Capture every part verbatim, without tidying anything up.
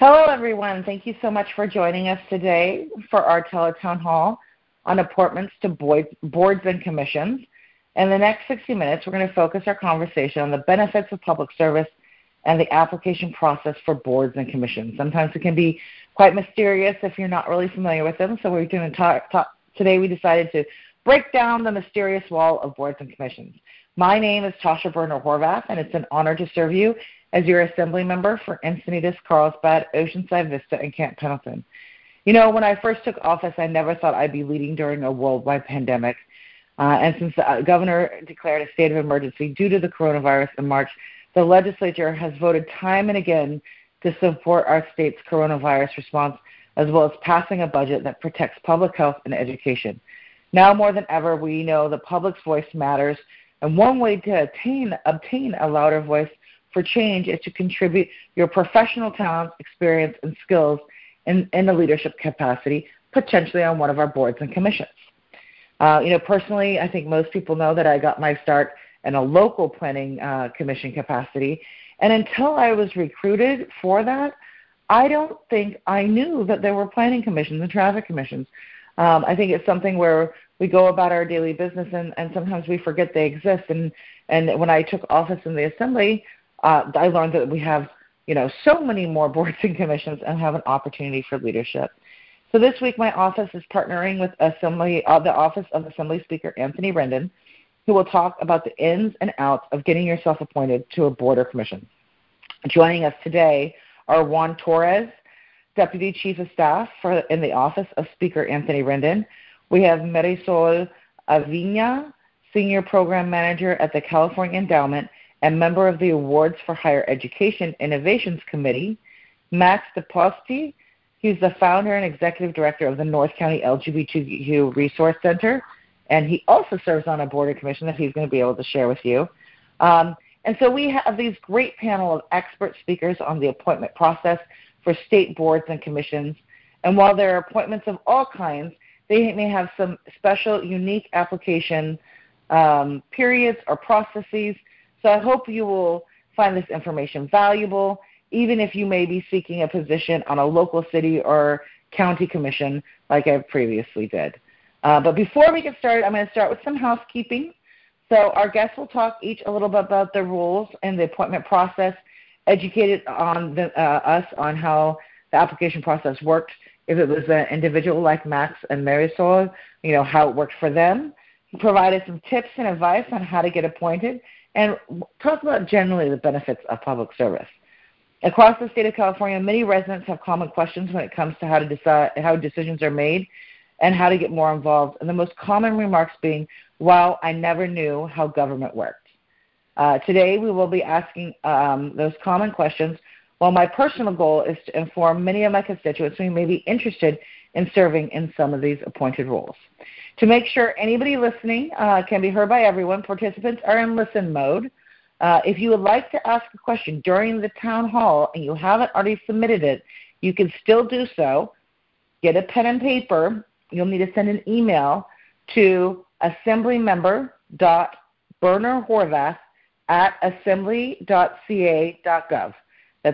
Hello, everyone. Thank you so much for joining us today for our Teletown Hall on appointments to boards and commissions. In the next sixty minutes, we're going to focus our conversation on the benefits of public service and the application process for boards and commissions. Sometimes it can be quite mysterious if you're not really familiar with them, so we're going to talk, talk today we decided to break down the mysterious wall of boards and commissions. My name is Tasha Berner-Horvath, and it's an honor to serve you as your assembly member for Encinitas, Carlsbad, Oceanside Vista, and Camp Pendleton. You know, when I first took office, I never thought I'd be leading during a worldwide pandemic. Uh, and since the uh, governor declared a state of emergency due to the coronavirus in March, the legislature has voted time and again to support our state's coronavirus response, as well as passing a budget that protects public health and education. Now more than ever, we know the public's voice matters, and one way to attain, obtain a louder voice for change is to contribute your professional talents, experience, and skills in, in a leadership capacity, potentially on one of our boards and commissions. Uh, you know, personally, I think most people know that I got my start in a local planning uh, commission capacity, and until I was recruited for that, I don't think I knew that there were planning commissions and traffic commissions. Um, I think it's something where we go about our daily business, and, and sometimes we forget they exist. And, and when I took office in the assembly, uh, I learned that we have, you know, so many more boards and commissions and have an opportunity for leadership. So this week, my office is partnering with Assembly, uh, the Office of Assembly Speaker Anthony Rendon, who will talk about the ins and outs of getting yourself appointed to a board or commission. Joining us today are Juan Torres, Deputy Chief of Staff for, in the Office of Speaker Anthony Rendon. We have Marisol Avina, Senior Program Manager at the California Endowment and member of the Awards for Higher Education Innovations Committee. Max DePosti, he's the founder and executive director of the North County L G B T Q Resource Center, and he also serves on a board or commission that he's going to be able to share with you. Um, and so we have these great panel of expert speakers on the appointment process for state boards and commissions. And while there are appointments of all kinds, they may have some special, unique application um, periods or processes. So I hope you will find this information valuable, even if you may be seeking a position on a local city or county commission like I previously did. Uh, but before we get started, I'm going to start with some housekeeping. So our guests will talk each a little bit about the rules and the appointment process, educated on the, uh, us on how the application process worked. If it was an individual like Max and Marisol, you know, how it worked for them. He provided some tips and advice on how to get appointed and talk about generally the benefits of public service. Across the state of California, many residents have common questions when it comes to how to decide how decisions are made and how to get more involved. And the most common remarks being, wow, I never knew how government worked. Uh, today, we will be asking um, those common questions, while my personal goal is to inform many of my constituents who may be interested in serving in some of these appointed roles. To make sure anybody listening uh, can be heard by everyone, participants are in listen mode. Uh, if you would like to ask a question during the town hall and you haven't already submitted it, you can still do so. Get a pen and paper. You'll need to send an email to assemblymember.bernerhorvath at assembly dot c a dot gov. That's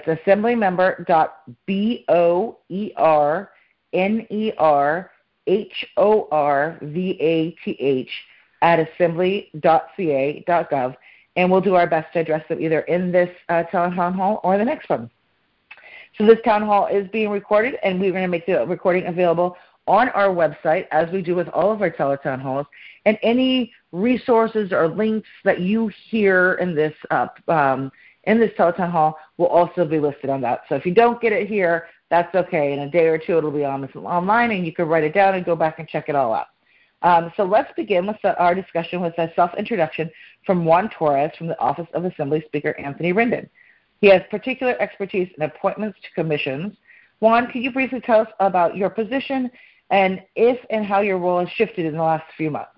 assemblymember.B-O-E-R-N-E-R-H-O-R-V-A-T-H at assembly dot c a dot gov, and we'll do our best to address them either in this uh, town hall or the next one. So this town hall is being recorded, and we're going to make the recording available on our website, as we do with all of our teletown halls, and any resources or links that you hear in this uh, um, in this teletown hall will also be listed on that. So if you don't get it here, that's okay. In a day or two, it'll be on online, and you can write it down and go back and check it all out. Um, so let's begin with the, our discussion with a self-introduction from Juan Torres from the Office of Assembly Speaker Anthony Rendon. He has particular expertise in appointments to commissions. Juan, can you briefly tell us about your position and if and how your role has shifted in the last few months?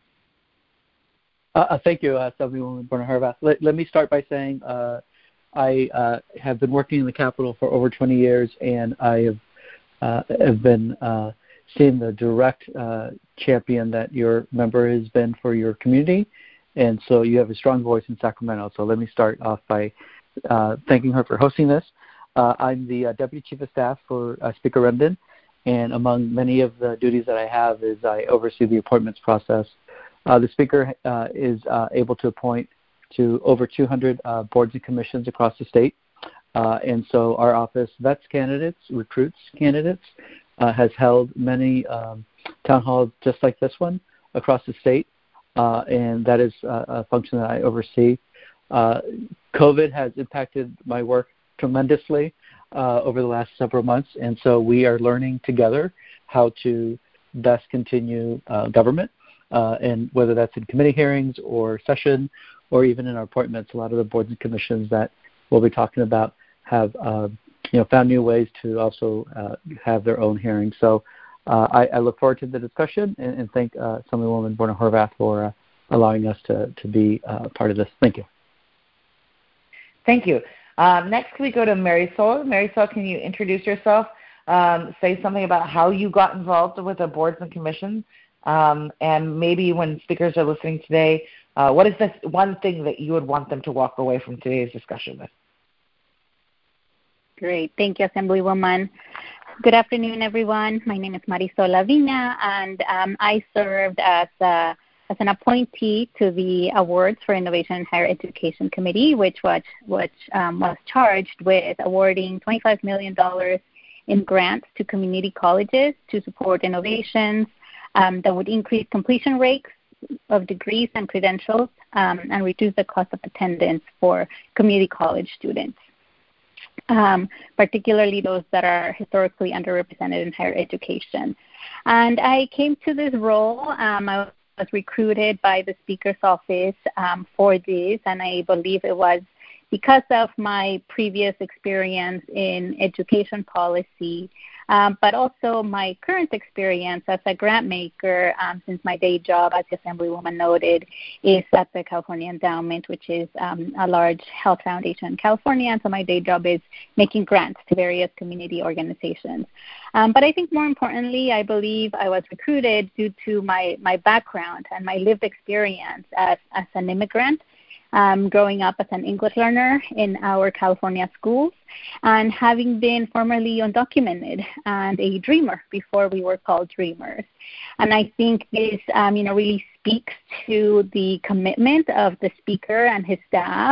Uh, thank you, uh, Assemblywoman Berner-Horvath. Let, let me start by saying uh, I uh, have been working in the Capitol for over twenty years, and I have, uh, have been uh, seeing the direct uh, champion that your member has been for your community, and so you have a strong voice in Sacramento. So let me start off by uh, thanking her for hosting this. Uh, I'm the uh, Deputy Chief of Staff for uh, Speaker Rendon, and among many of the duties that I have is I oversee the appointments process. Uh, the Speaker uh, is uh, able to appoint to over two hundred uh, boards and commissions across the state, uh, and so our office vets candidates, recruits candidates, uh, has held many um, town halls just like this one across the state, uh, and that is uh, a function that I oversee. Uh, COVID has impacted my work tremendously uh, over the last several months, and so we are learning together how to best continue uh, government, uh, and whether that's in committee hearings or session or even in our appointments. A lot of the boards and commissions that we'll be talking about have uh, you know, found new ways to also uh, have their own hearings. So uh, I, I look forward to the discussion and, and thank uh, Assemblywoman Borna Horvath for uh, allowing us to, to be uh, part of this. Thank you. Thank you. Um, next, we go to Marisol. Marisol, can you introduce yourself? Um, say something about how you got involved with the boards and commissions, um, and maybe when speakers are listening today, uh, what is the one thing that you would want them to walk away from today's discussion with? Great. Thank you, Assemblywoman. Good afternoon, everyone. My name is Marisol Lavina, and um, I served as a as an appointee to the Awards for Innovation in Higher Education Committee, which was, which, um, was charged with awarding twenty-five million dollars in grants to community colleges to support innovations um, that would increase completion rates of degrees and credentials um, and reduce the cost of attendance for community college students, um, particularly those that are historically underrepresented in higher education. And I came to this role. Um, I was recruited by the Speaker's office um, for this, and I believe it was because of my previous experience in education policy, um, but also my current experience as a grant maker, um, since my day job, as the Assemblywoman noted, is at the California Endowment, which is um, a large health foundation in California, and so my day job is making grants to various community organizations. Um, but I think more importantly, I believe I was recruited due to my, my background and my lived experience as, as an immigrant, um, growing up as an English learner in our California schools, and having been formerly undocumented and a dreamer before we were called dreamers. And I think this, um, you know, really speaks to the commitment of the Speaker and his staff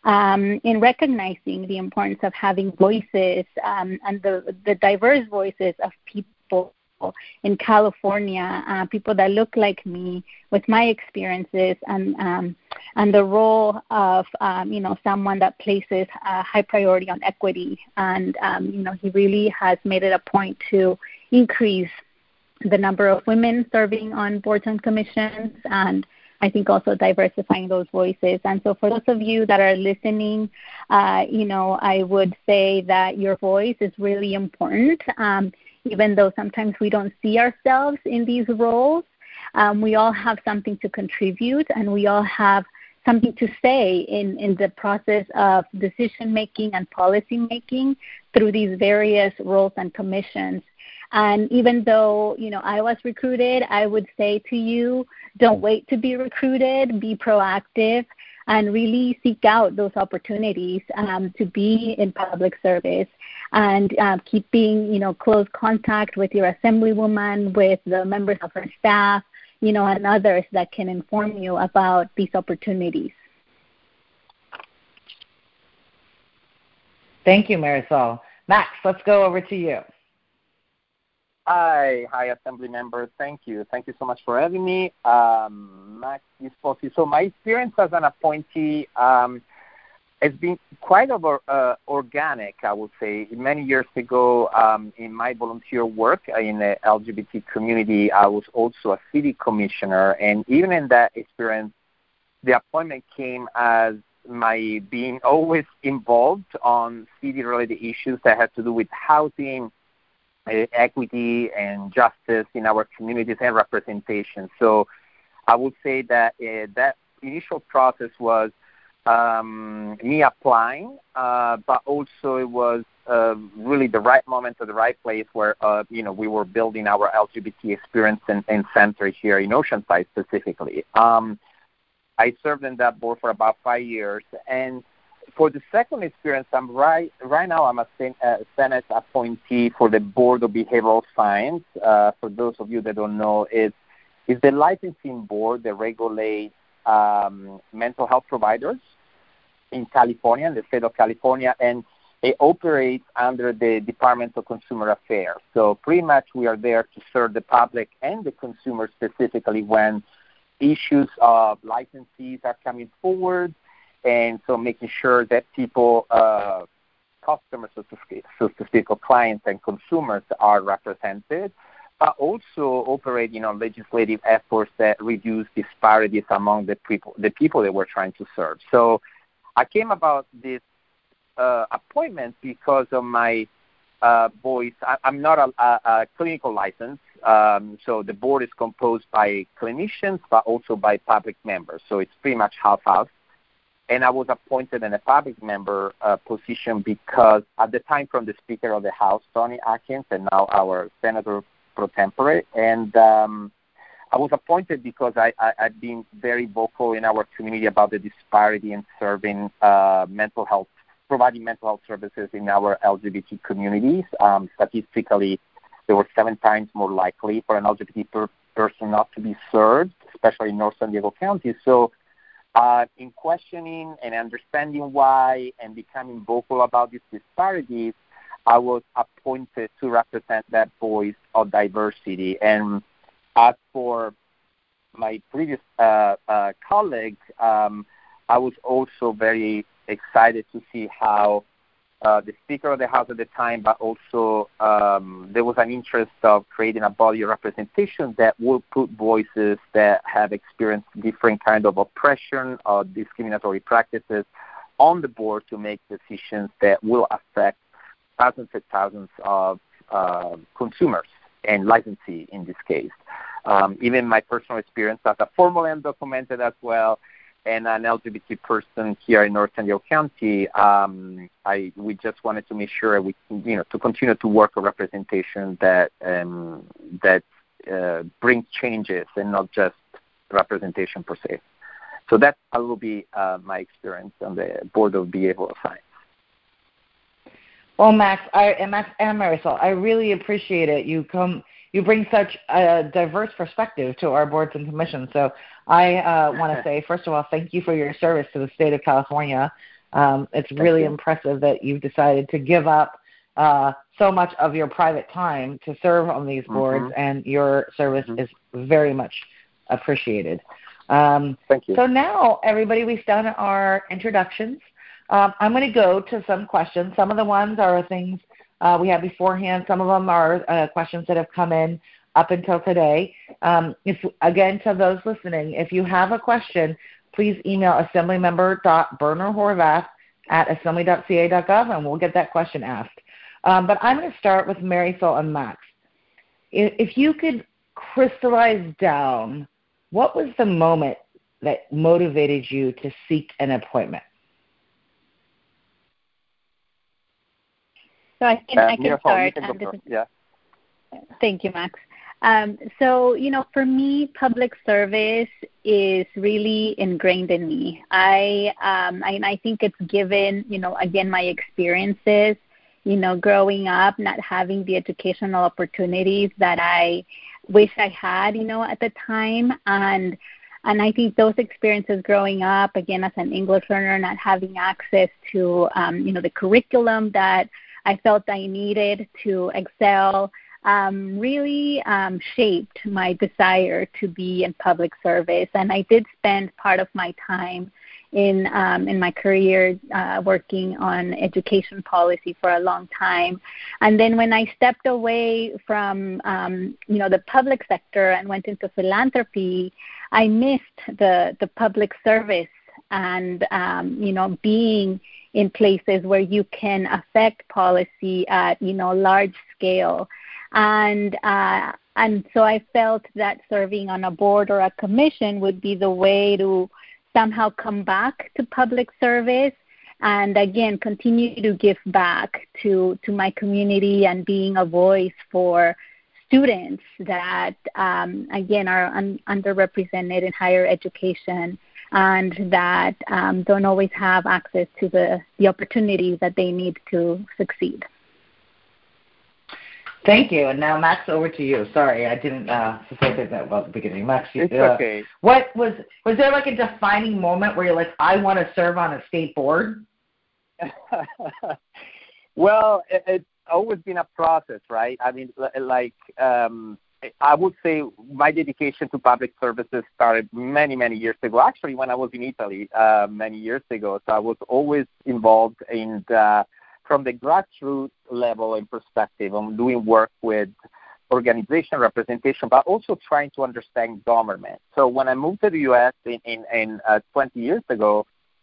Um, in recognizing the importance of having voices um, and the, the diverse voices of people in California, uh, people that look like me with my experiences, and um, and the role of um, you know, someone that places a high priority on equity. And um, you know, he really has made it a point to increase the number of women serving on boards and commissions, and I think also diversifying those voices. And so for those of you that are listening, uh, you know, I would say that your voice is really important. Um, even though sometimes we don't see ourselves in these roles, um, we all have something to contribute, and we all have something to say in, in the process of decision-making and policy-making through these various roles and commissions. And even though, you know, I was recruited, I would say to you, don't wait to be recruited, be proactive, and really seek out those opportunities um, to be in public service, and uh, keeping, you know, close contact with your Assemblywoman, with the members of her staff, you know, and others that can inform you about these opportunities. Thank you, Marisol. Max, let's go over to you. Hi, hi, Assembly members. Thank you. Thank you so much for having me. Um, Max Esposi. So my experience as an appointee um, has been quite over, uh, organic, I would say. Many years ago, um, in my volunteer work in the L G B T community, I was also a city commissioner. And even in that experience, the appointment came as my being always involved on city-related issues that had to do with housing, equity and justice in our communities, and representation. So I would say that uh, that initial process was um, me applying, uh, but also it was uh, really the right moment or the right place where, uh, you know, we were building our L G B T experience and, and center here in Oceanside specifically. Um, I served in that board for about five years, and for the second experience, I'm right right now. I'm a sen- uh, Senate appointee for the Board of Behavioral Science. Uh, for those of you that don't know, it's it's the licensing board that regulates um, mental health providers in California, in the state of California, and it operates under the Department of Consumer Affairs. So pretty much we are there to serve the public and the consumer specifically when issues of licensees are coming forward, and so making sure that people, uh, customers, so to speak, so to speak, or clients and consumers are represented, but also operating on legislative efforts that reduce disparities among the people, the people that we're trying to serve. So I came about this uh, appointment because of my uh, voice. I, I'm not a, a, a clinical license, um, so the board is composed by clinicians, but also by public members. So it's pretty much half-half. And I was appointed in a public member uh, position because at the time from the Speaker of the House, Tony Atkins, and now our Senator pro tempore, and um, I was appointed because I, I, I've been very vocal in our community about the disparity in serving uh, mental health, providing mental health services in our L G B T communities. Um, statistically, they were seven times more likely for an L G B T per person not to be served, especially in North San Diego County. So uh, in questioning and understanding why and becoming vocal about these disparities, I was appointed to represent that voice of diversity. And as for my previous uh, uh, colleague, um, I was also very excited to see how uh, the Speaker of the House at the time, but also um, there was an interest of creating a body of representation that will put voices that have experienced different kind of oppression or discriminatory practices on the board to make decisions that will affect thousands and thousands of uh, consumers and licensee in this case. Um, even my personal experience as a formal and documented as well, and an L G B T person here in North San Diego County, um, I we just wanted to make sure we, you know, to continue to work a representation that um, that uh, brings changes and not just representation per se. So that will be uh, my experience on the Board of Behavioral Science. Well, Max, I, and Max and Marisol, I really appreciate it. You come, you bring such a diverse perspective to our boards and commissions. So I uh, want to say, first of all, thank you for your service to the state of California. Um, it's thank really you. impressive that you've decided to give up uh, so much of your private time to serve on these boards, mm-hmm. and your service mm-hmm. is very much appreciated. Um, thank you. So now, everybody, we've done our introductions. Um, I'm going to go to some questions. Some of the ones are things uh, we had beforehand. Some of them are uh, questions that have come in up until today. Um, if again, to those listening, if you have a question, please email assemblymember dot berner horvath at assembly dot c a dot gov, and we'll get that question asked. Um, but I'm going to start with Marisol and Max. If you could crystallize down, what was the moment that motivated you to seek an appointment? So I can, uh, I can start. Can um, this is, yeah. Thank you, Max. Um, so, you know, for me, public service is really ingrained in me. I, um, I, I think it's given, you know, again, my experiences, you know, growing up, not having the educational opportunities that I wish I had, you know, at the time. And And I think those experiences growing up, again, as an English learner, not having access to, um, you know, the curriculum that I felt I needed to excel, um, really um, shaped my desire to be in public service. And I did spend part of my time in um, in my career uh, working on education policy for a long time. And then when I stepped away from, um, you know, the public sector and went into philanthropy, I missed the, the public service and, um, you know, being in places where you can affect policy at, you know, large scale. And uh, and so I felt that serving on a board or a commission would be the way to somehow come back to public service and, again, continue to give back to, to my community and being a voice for students that, um, again, are un- underrepresented in higher education. and that um, don't always have access to the, the opportunities that they need to succeed. Thank you. And now, Max, over to you. Sorry, I didn't uh, facilitate that well at the beginning. Max, it's uh, okay. What was was there like a defining moment where you're like, I want to serve on a state board? Well, it, it's always been a process, right? I mean, like um, I would say my dedication to public services started many, many years ago. Actually, when I was in Italy uh, many years ago, so I was always involved in the from the grassroots level and perspective on doing work with organization representation, but also trying to understand government. So when I moved to the U S in, in, in uh, twenty years ago,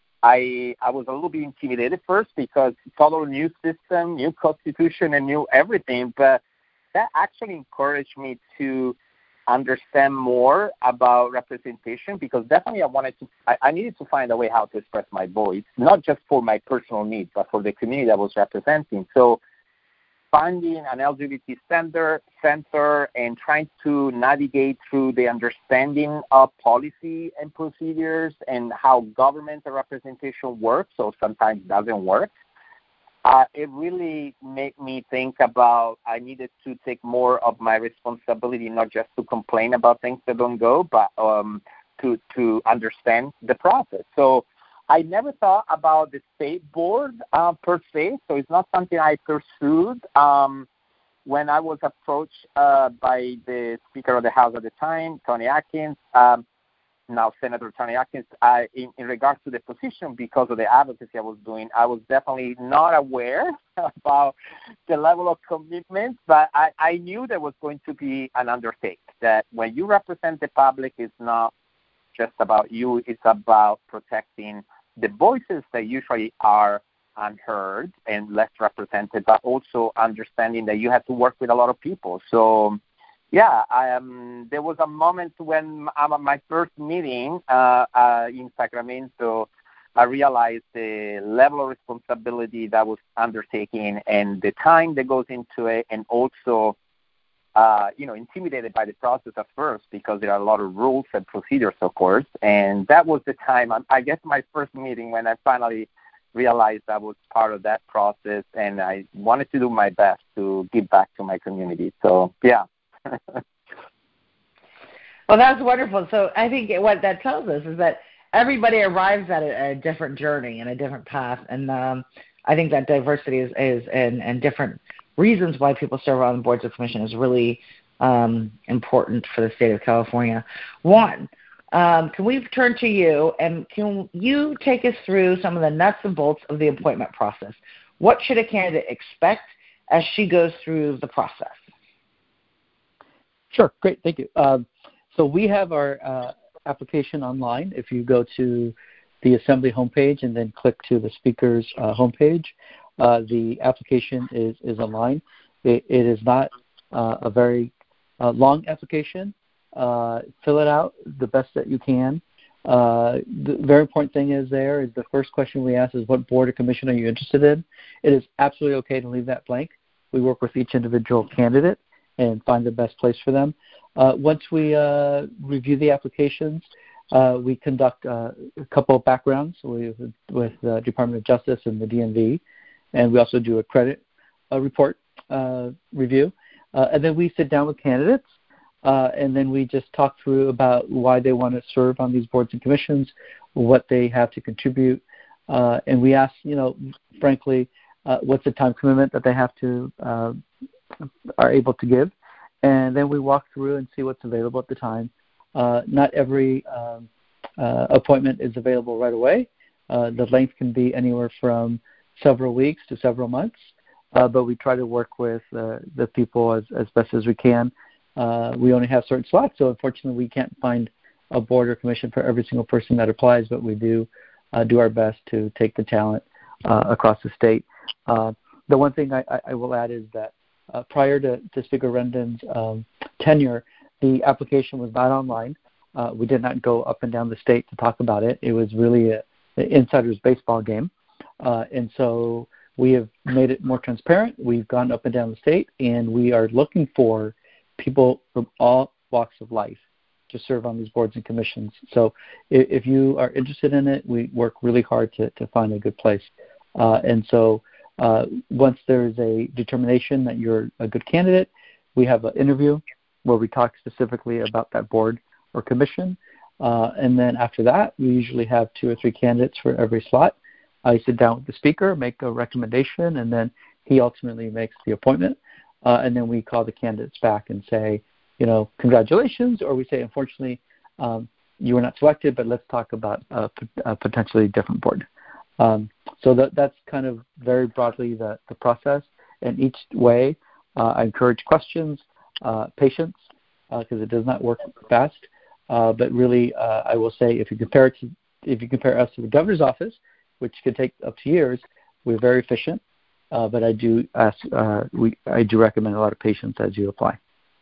I I was a little bit intimidated first because total new system, new constitution, and new everything, but that actually encouraged me to understand more about representation because definitely I wanted to, I, I needed to find a way how to express my voice, not just for my personal needs, but for the community I was representing. So finding an L G B T center, center and trying to navigate through the understanding of policy and procedures and how government and representation works, so sometimes it doesn't work. Uh, it really made me think about I needed to take more of my responsibility, not just to complain about things that don't go, but um, to to understand the process. So I never thought about the state board uh, per se, so it's not something I pursued. Um, when I was approached uh, by the Speaker of the House at the time, Tony Atkins, um, now Senator Tony Atkins, I, in, in regards to the position, because of the advocacy I was doing, I was definitely not aware about the level of commitment, but I, I knew there was going to be an undertaking, that when you represent the public, it's not just about you, it's about protecting the voices that usually are unheard and less represented, but also understanding that you have to work with a lot of people. So Yeah, I, um, there was a moment when um, my first meeting uh, uh, in Sacramento, I realized the level of responsibility that was undertaking and the time that goes into it, and also, uh, you know, intimidated by the process at first because there are a lot of rules and procedures, of course. And that was the time, I guess, my first meeting when I finally realized I was part of that process, and I wanted to do my best to give back to my community. So, yeah. Well, that's wonderful. So I think what that tells us is that everybody arrives at a, a different journey and a different path, and um, I think that diversity is, is and, and different reasons why people serve on boards of commission is really um, important for the state of California. One, um, can we turn to you, and can you take us through some of the nuts and bolts of the appointment process? What should a candidate expect as she goes through the process? Sure, great, thank you. Um, so we have our uh, application online. If you go to the Assembly homepage and then click to the speaker's uh, homepage, uh, the application is, is online. It, it is not uh, a very uh, long application. Uh, fill it out the best that you can. Uh, the very important thing is there is the first question we ask is, what board or commission are you interested in? It is absolutely okay to leave that blank. We work with each individual candidate and find the best place for them. Uh, once we uh, review the applications, uh, we conduct uh, a couple of backgrounds with, with the Department of Justice and the D M V, and we also do a credit uh, report uh, review. Uh, and then we sit down with candidates, uh, and then we just talk through about why they want to serve on these boards and commissions, what they have to contribute, uh, and we ask, you know, frankly, uh, what's the time commitment that they have to uh, are able to give, and then we walk through and see what's available at the time. Uh, not every um, uh, appointment is available right away. Uh, the length can be anywhere from several weeks to several months, uh, but we try to work with uh, the people as, as best as we can. Uh, we only have certain slots, so unfortunately we can't find a board or commission for every single person that applies, but we do uh, do our best to take the talent uh, across the state. Uh, the one thing I, I will add is that Uh, prior to, to Speaker Rendon's um, tenure, the application was not online. Uh, we did not go up and down the state to talk about it. It was really a, an insider's baseball game. Uh, and so we have made it more transparent. We've gone up and down the state, and we are looking for people from all walks of life to serve on these boards and commissions. So if, if you are interested in it, we work really hard to, to find a good place. Uh, and so uh, once there's a determination that you're a good candidate, we have an interview where we talk specifically about that board or commission. Uh, and then after that, we usually have two or three candidates for every slot. I sit down with the speaker, make a recommendation, and then he ultimately makes the appointment. Uh, and then we call the candidates back and say, you know, congratulations, or we say, unfortunately, um, you were not selected, but let's talk about a, a potentially different board. Um, so that, that's kind of very broadly the, the process. And each way, uh, I encourage questions, uh, patience, because uh, it does not work fast. Uh, but really, uh, I will say, if you compare it to, if you compare us to the governor's office, which could take up to years, we're very efficient. Uh, but I do ask, uh, we, I do recommend a lot of patience as you apply.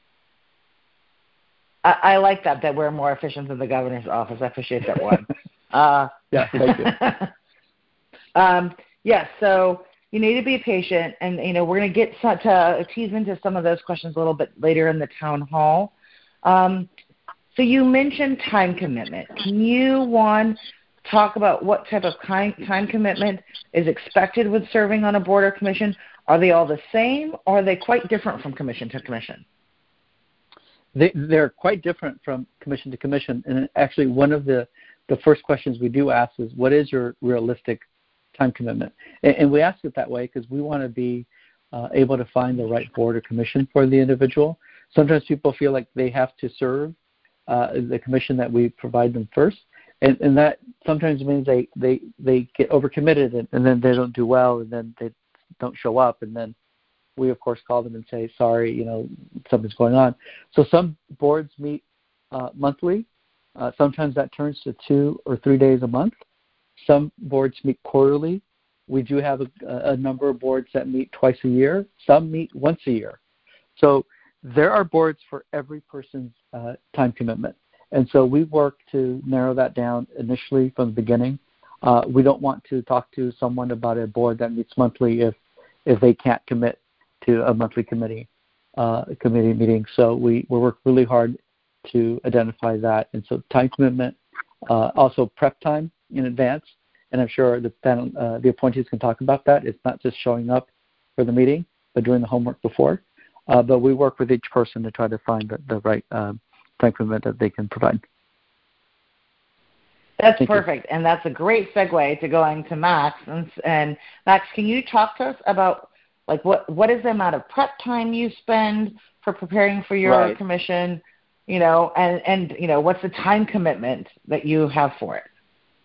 I, I like that, that we're more efficient than the governor's office. I appreciate that one. uh, yeah, thank you. um, yeah, so you need to be patient, and you know we're going to get to tease into some of those questions a little bit later in the town hall. Um, so you mentioned time commitment. Can you, one, talk about what type of time commitment is expected with serving on a board or commission? Are they all the same, or are they quite different from commission to commission? They, they're quite different from commission to commission. And actually, one of the, the first questions we do ask is, what is your realistic time commitment? And, and we ask it that way because we want to be uh, able to find the right board or commission for the individual. Sometimes people feel like they have to serve uh, the commission that we provide them first. And, and that sometimes means they, they, they get overcommitted and, and then they don't do well and then they don't show up. And then we, of course, call them and say, sorry, you know, something's going on. So some boards meet uh, monthly. Uh, sometimes that turns to two or three days a month. Some boards meet quarterly. We do have a, a number of boards that meet twice a year. Some meet once a year. So there are boards for every person's uh, time commitment. And so we work to narrow that down initially from the beginning. Uh, we don't want to talk to someone about a board that meets monthly if, if they can't commit to a monthly committee uh, committee meeting. So we, we work really hard to identify that. And so time commitment, uh, also prep time in advance. And I'm sure the panel, uh, the appointees can talk about that. It's not just showing up for the meeting, but doing the homework before. Uh, but we work with each person to try to find the, the right um, time commitment that they can provide. That's Thank perfect, you. And that's a great segue to going to Max. And, and Max, can you talk to us about like what, what is the amount of prep time you spend for preparing for your right. commission, you know, and, and you know, what's the time commitment that you have for it?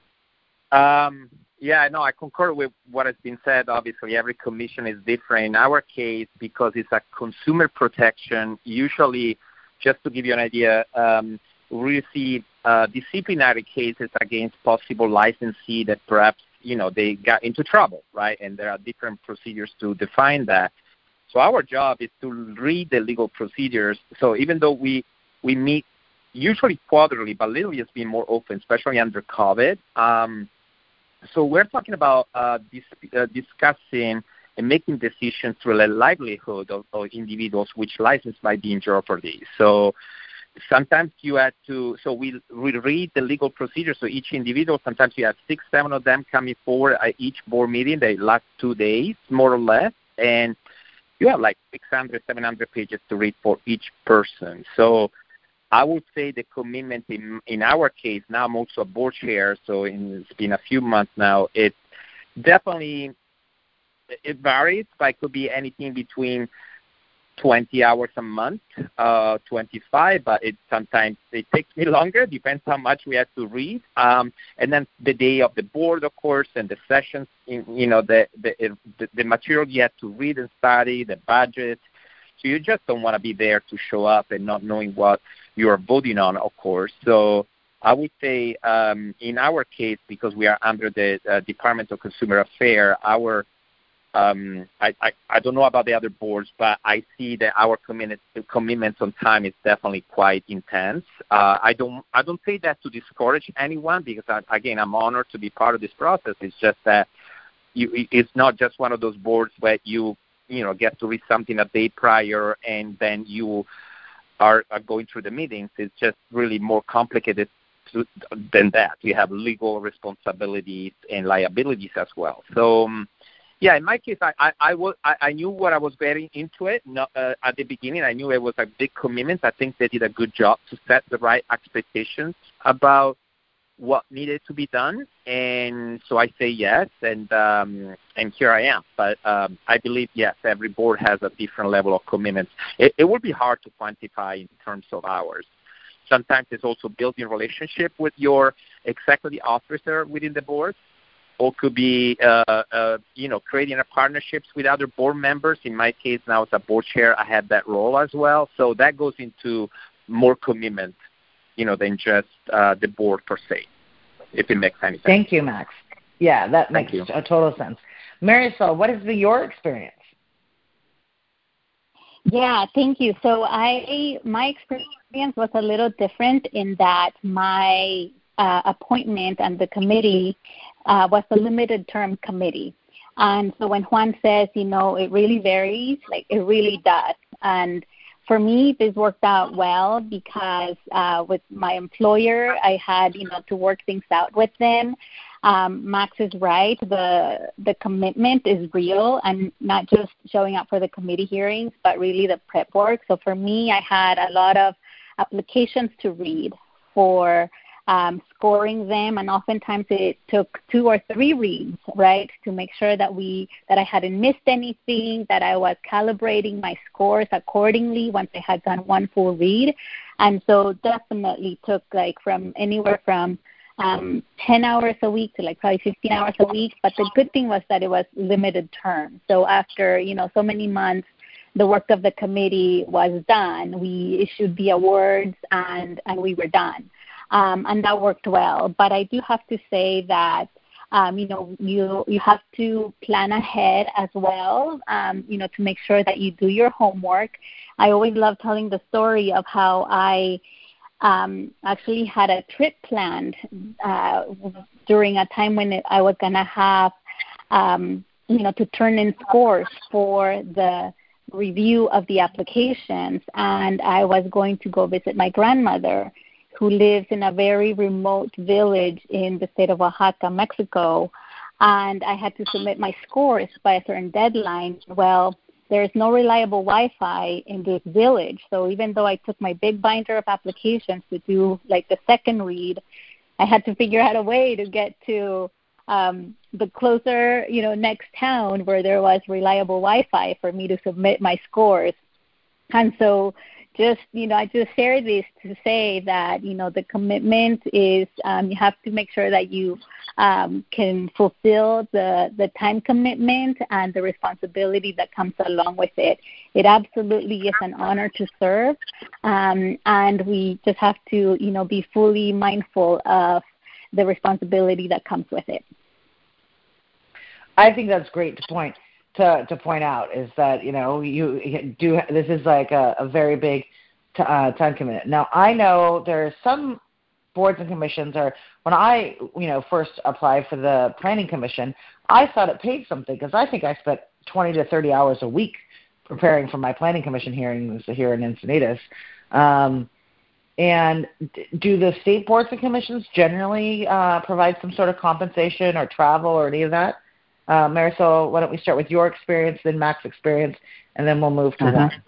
Um, yeah, no, I concur with what has been said. Obviously, every commission is different. In our case, because it's a consumer protection, usually, just to give you an idea, um, we receive uh, disciplinary cases against possible licensee that perhaps, you know, they got into trouble, right? And there are different procedures to define that. So our job is to read the legal procedures. So even though we, we meet usually quarterly, but lately it's been more open, especially under COVID. Um, so we're talking about uh, dis- uh, discussing and making decisions to the livelihood of, of individuals which license might be in jeopardy. So sometimes you have to, so we, we read the legal procedures. So each individual, sometimes you have six, seven of them coming forward at each board meeting. They last two days, more or less. And you have like six hundred, seven hundred pages to read for each person. So I would say the commitment in, in our case, now I'm also a board chair, so in, it's been a few months now, it definitely, it varies, but it could be anything between twenty hours a month, uh, twenty-five, but it sometimes it takes me longer, depends how much we have to read. Um, and then the day of the board, of course, and the sessions, in, you know, the, the, the, the material you have to read and study, the budget. So you just don't want to be there to show up and not knowing what you are voting on, of course. So I would say um, in our case, because we are under the uh, Department of Consumer Affairs, our um, I, I, I don't know about the other boards, but I see that our commitment commitments on time is definitely quite intense. Uh, I don't I don't say that to discourage anyone because I, again I'm honored to be part of this process. It's just that you, it's not just one of those boards where you you know get to read something a day prior and then you are, are going through the meetings. It's just really more complicated to, than that. We have legal responsibilities and liabilities as well. So, um, yeah, in my case, I I, I, was, I, I knew what I was getting into it. Not, uh, at the beginning, I knew it was a big commitment. I think they did a good job to set the right expectations about what needed to be done, and so I say yes, and um, and here I am. But um, I believe, yes, every board has a different level of commitment. It, it would be hard to quantify in terms of hours. Sometimes it's also building relationship with your executive officer within the board, or could be, uh, uh, you know, creating a partnerships with other board members. In my case, now as a board chair, I have that role as well. So that goes into more commitment, you know, than just uh, the board per se, if it makes any sense. Thank you, Max. Yeah, that Thank makes you. a total sense. Marisol, what has been your experience? Yeah, thank you. So I, my experience was a little different in that my uh, appointment and the committee uh, was a limited term committee. And so when Juan says, you know, it really varies, like it really does. And for me, this worked out well because uh, with my employer, I had, you know, to work things out with them. Um, Max is right. The the commitment is real, and not just showing up for the committee hearings, but really the prep work. So for me, I had a lot of applications to read for um, scoring them, and oftentimes it took two or three reads, right, to make sure that we that I hadn't missed anything, that I was calibrating my scores accordingly once I had done one full read. And so definitely took like from anywhere from um, ten hours a week to like probably fifteen hours a week. But the good thing was that it was limited term. So after, you know, so many months, the work of the committee was done. We issued the awards and, and we were done. Um, and that worked well. But I do have to say that, um, you know, you you have to plan ahead as well, um, you know, to make sure that you do your homework. I always love telling the story of how I um, actually had a trip planned uh, during a time when it, I was going to have, um, you know, to turn in scores for the review of the applications. And I was going to go visit my grandmother, who lives in a very remote village in the state of Oaxaca, Mexico, and I had to submit my scores by a certain deadline. Well, there's no reliable Wi-Fi in this village, so even though I took my big binder of applications to do like the second read, I had to figure out a way to get to um, the closer, you know, next town where there was reliable Wi-Fi for me to submit my scores. And so just, you know, I just share this to say that, you know, the commitment is um, you have to make sure that you um, can fulfill the, the time commitment and the responsibility that comes along with it. It absolutely is an honor to serve, um, and we just have to, you know, be fully mindful of the responsibility that comes with it. I think that's great to point to to point out is that, you know, you do this is like a, a very big t- uh, time commitment. Now I know there's some boards and commissions, or when I you know first applied for the planning commission, I thought it paid something because I think I spent twenty to thirty hours a week preparing for my planning commission hearings here in Encinitas. Um, and do the state boards and commissions generally uh, provide some sort of compensation or travel or any of that? Uh, Marisol, why don't we start with your experience, then Max's experience, and then we'll move to uh-huh. Juan.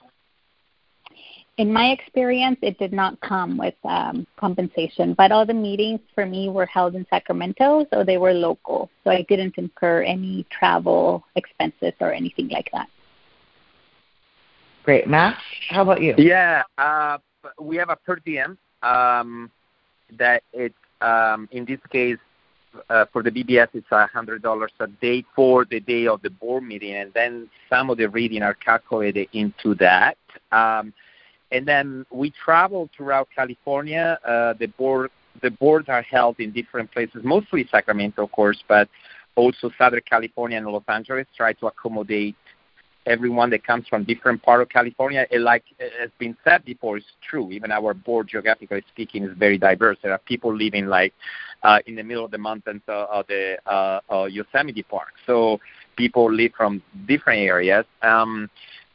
In my experience, it did not come with um, compensation, but all the meetings for me were held in Sacramento, so they were local. So I didn't incur any travel expenses or anything like that. Great. Max, how about you? Yeah, uh, we have a per diem um, that it's, um, in this case, Uh, for the B B S, it's one hundred dollars a day for the day of the board meeting, and then some of the reading are calculated into that. Um, and then we travel throughout California. Uh, the board the boards are held in different places, mostly Sacramento, of course, but also Southern California and Los Angeles. Try to accommodate everyone that comes from different part of California. It, like has been said before, it's true. Even our board, geographically speaking, is very diverse. There are people living like uh, in the middle of the mountains uh, of the uh, uh, Yosemite Park. So people live from different areas. Um,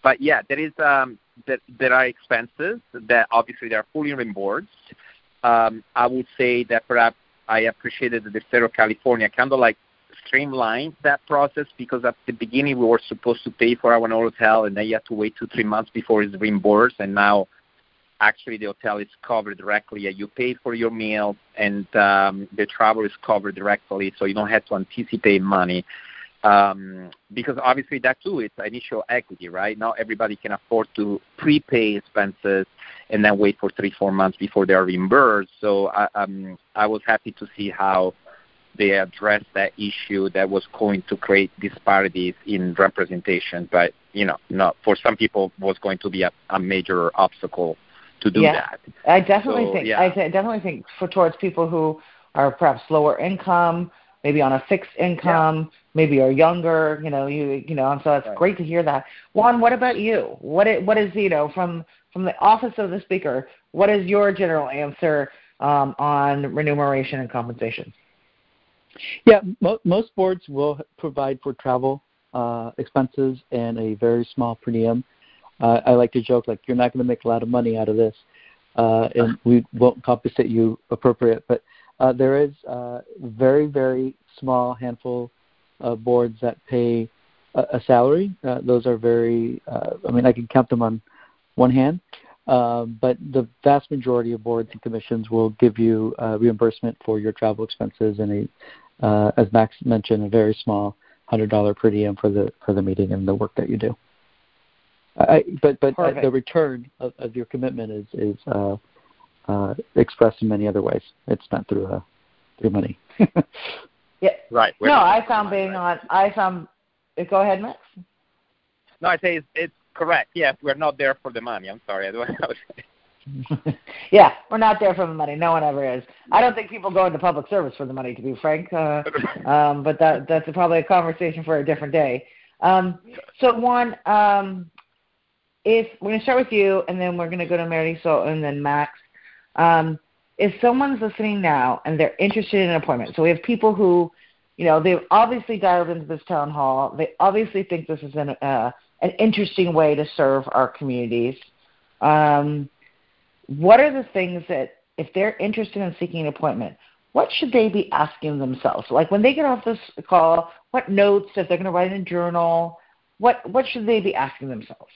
but yeah, there is um, there, there are expenses that obviously they are fully reimbursed. Um, I would say that perhaps I appreciated that the state of California kind of like streamlined that process, because at the beginning we were supposed to pay for our hotel and then you had to wait two, three months before it's reimbursed, and now actually the hotel is covered directly. You pay for your meal and um, the travel is covered directly, so you don't have to anticipate money. Um, because obviously that too is initial equity, right? Not everybody can afford to prepay expenses and then wait for three, four months before they are reimbursed. So I, um, I was happy to see how they addressed that issue that was going to create disparities in representation. But, you know, not, for some people was going to be a, a major obstacle to do yeah, that. I definitely so, think, yeah. I th- definitely think for towards people who are perhaps lower income, maybe on a fixed income, yeah. maybe are younger, you know, you you know, and so it's right. great to hear that. Juan, what about you? What is, what is, you know, from from the office of the speaker, what is your general answer um, on remuneration and compensation? Yeah, mo- most boards will provide for travel uh, expenses and a very small per diem. Uh, I like to joke, like, you're not going to make a lot of money out of this, uh, and we won't compensate you appropriate, but Uh, there is a uh, very, very small handful of boards that pay a, a salary. Uh, those are very, uh, I mean, I can count them on one hand, um, but the vast majority of boards and commissions will give you uh, reimbursement for your travel expenses and, a, uh, as Max mentioned, a very small one hundred dollars per diem for the for the meeting and the work that you do. I, but but uh, the return of, of your commitment is, is uh, Uh, expressed in many other ways. It's not through uh, through money. yeah, right. We're no, I found being right. on. I found. Go ahead, Max. No, I say it's, it's correct. Yes, we're not there for the money. I'm sorry. I don't yeah, we're not there for the money. No one ever is. I don't think people go into public service for the money, to be frank. Uh, um, but that that's probably a conversation for a different day. Um, so, Juan, um, if we're going to start with you, and then we're going to go to Marisol, and then Max. Um, if someone's listening now and they're interested in an appointment, so we have people who, you know, they've obviously dialed into this town hall. They obviously think this is an uh, an interesting way to serve our communities. Um, what are the things that, if they're interested in seeking an appointment, what should they be asking themselves? Like when they get off this call, what notes, if they're going to write in a journal, what what should they be asking themselves?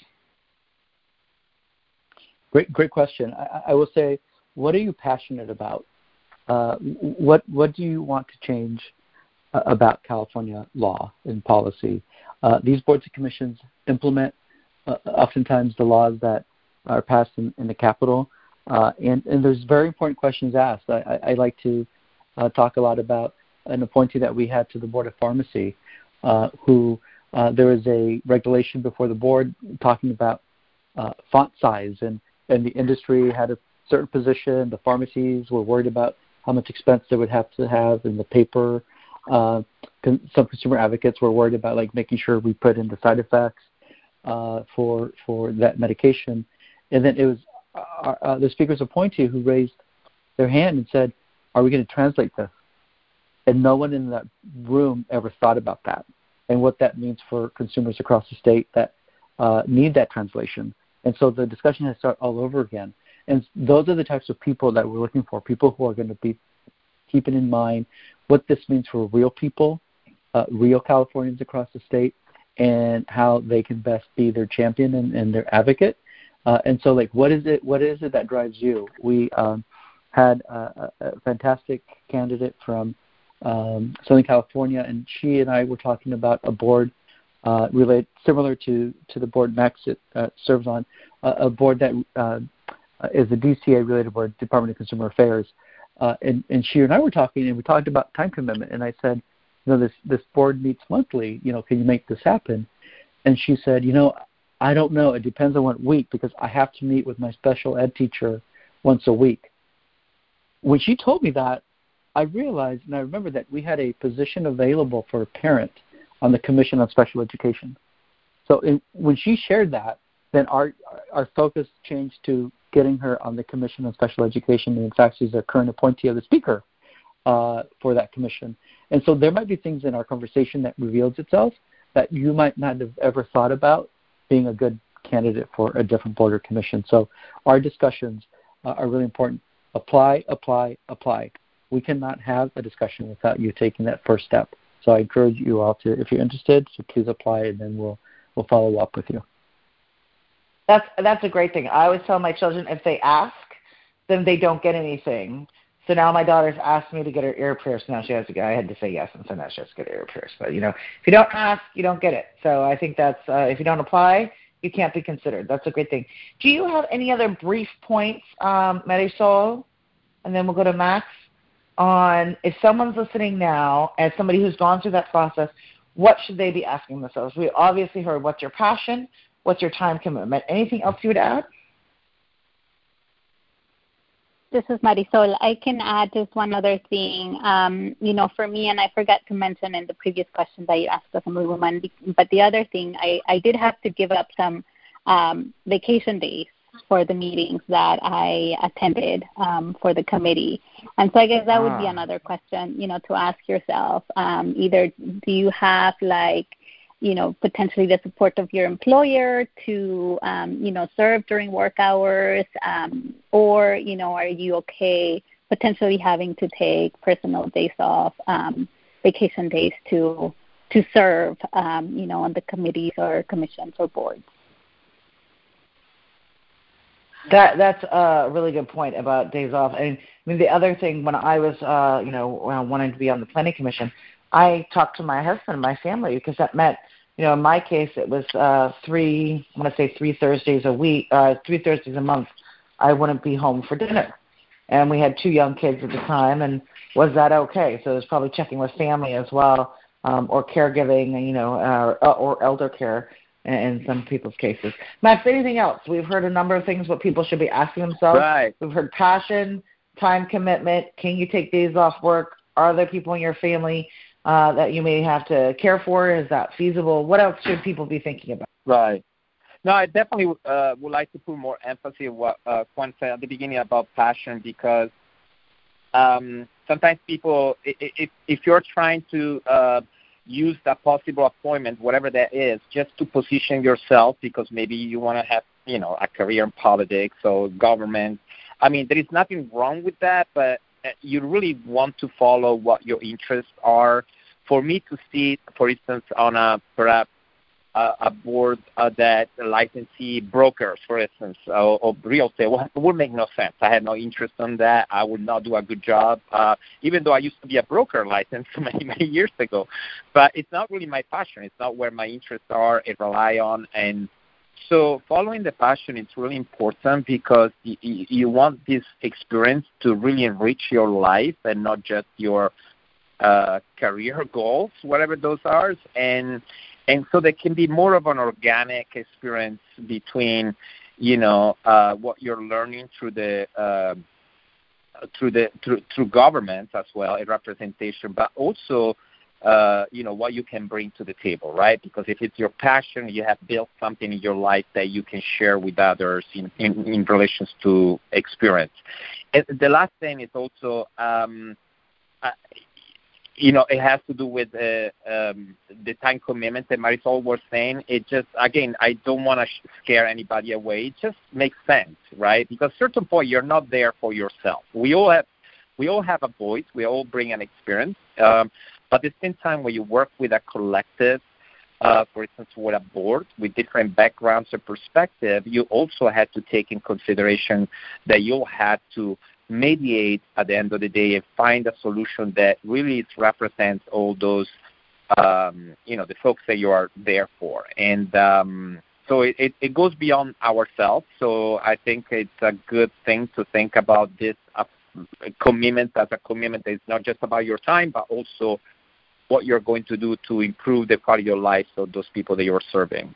Great, great question. I, I will say, what are you passionate about? Uh, what what do you want to change uh, about California law and policy? Uh, these boards and commissions implement uh, oftentimes the laws that are passed in, in the Capitol, uh, and, and there's very important questions asked. I, I, I like to uh, talk a lot about an appointee that we had to the Board of Pharmacy, uh, who uh, there was a regulation before the board talking about uh, font size, and, and the industry had a certain position. The pharmacies were worried about how much expense they would have to have in the paper. Uh, con- some consumer advocates were worried about like making sure we put in the side effects uh, for for that medication. And then it was uh, uh, the speaker's appointee who raised their hand and said, "Are we going to translate this?" And no one in that room ever thought about that and what that means for consumers across the state that uh, need that translation. And so the discussion has started all over again. And those are the types of people that we're looking for, people who are going to be keeping in mind what this means for real people, uh, real Californians across the state, and how they can best be their champion and, and their advocate. Uh, and so, like, what is it? What is it that drives you? We um, had a, a fantastic candidate from um, Southern California, and she and I were talking about a board uh, related, similar to, to the board Max uh, serves on, uh, a board that uh, is a D C A-related board, Department of Consumer Affairs. Uh, and, and she and I were talking, and we talked about time commitment. And I said, you know, this, this board meets monthly. You know, can you make this happen? And she said, you know, I don't know. It depends on what week, because I have to meet with my special ed teacher once a week. When she told me that, I realized, and I remember that we had a position available for a parent on the Commission on Special Education. So in, when she shared that, then our our focus changed to getting her on the Commission on Special Education, and in fact, she's a current appointee of the speaker uh, for that commission. And so there might be things in our conversation that reveals itself that you might not have ever thought about being a good candidate for a different board or commission. So our discussions uh, are really important. Apply, apply, apply. We cannot have a discussion without you taking that first step. So I encourage you all to, if you're interested, so please apply, and then we'll we'll follow up with you. That's that's a great thing. I always tell my children, if they ask, then they don't get anything. So now my daughter's asked me to get her ear pierced. Now she has to go. I had to say yes, and so now she has to get her ear pierced. But, you know, if you don't ask, you don't get it. So I think that's, uh, if you don't apply, you can't be considered. That's a great thing. Do you have any other brief points, um, Marisol? And then we'll go to Max, on if someone's listening now, as somebody who's gone through that process, what should they be asking themselves? We obviously heard what's your passion, what's your time commitment. Anything else you would add? This is Marisol. I can add just one other thing. Um, you know, for me, and I forgot to mention in the previous question that you asked Assembly Woman, but the other thing, I, I did have to give up some um, vacation days for the meetings that I attended um, for the committee. And so I guess that would be another question, you know, to ask yourself. Um, either do you have, like, you know, potentially the support of your employer to, um, you know, serve during work hours, um, or, you know, are you okay potentially having to take personal days off, um, vacation days to to serve, um, you know, on the committees or commissions or boards? That that's a really good point about days off. And I mean, the other thing, when I was, uh, you know, wanting to be on the planning commission, I talked to my husband and my family, because that meant, you know, in my case, it was uh, three, I want to say three Thursdays a week, uh, three Thursdays a month, I wouldn't be home for dinner. And we had two young kids at the time, and was that okay? So it was probably checking with family as well, um, or caregiving, you know, uh, or elder care in some people's cases. Max, anything else? We've heard a number of things what people should be asking themselves. Right. We've heard passion, time commitment, can you take days off work? Are there people in your family uh, that you may have to care for? Is that feasible? What else should people be thinking about? Right. No, I definitely uh, would like to put more emphasis on what uh, Juan said at the beginning about passion, because um, sometimes people, if, if you're trying to uh, use that possible appointment, whatever that is, just to position yourself, because maybe you want to have, you know, a career in politics or government. I mean, there is nothing wrong with that, but you really want to follow what your interests are. For me to see, for instance, on a perhaps a, a board uh, that licensee brokers, for instance, or, or real estate, well, it would make no sense. I had no interest in that. I would not do a good job, uh, even though I used to be a broker licensed many, many years ago. But it's not really my passion. It's not where my interests are and rely on. And so following the passion is really important, because you, you want this experience to really enrich your life and not just your uh, career goals, whatever those are. And and so there can be more of an organic experience between, you know, uh, what you're learning through the uh, through the through, through government as well, a representation, but also Uh, you know, what you can bring to the table, right? Because if it's your passion, you have built something in your life that you can share with others in, in, in relations to experience. And the last thing is also, um, uh, you know, it has to do with uh, um, the time commitment that Marisol was saying. It just, again, I don't want to sh- scare anybody away. It just makes sense, right? Because at a certain point, you're not there for yourself. We all have, we all have a voice. We all bring an experience. Um, But at the same time, when you work with a collective, uh, for instance, with a board with different backgrounds or perspective, you also had to take in consideration that you'll have to mediate at the end of the day and find a solution that really represents all those, um, you know, the folks that you are there for. And um, so it, it, it goes beyond ourselves. So I think it's a good thing to think about this uh, commitment as a commitment that is not just about your time, but also what you're going to do to improve the quality of your life of those people that you're serving.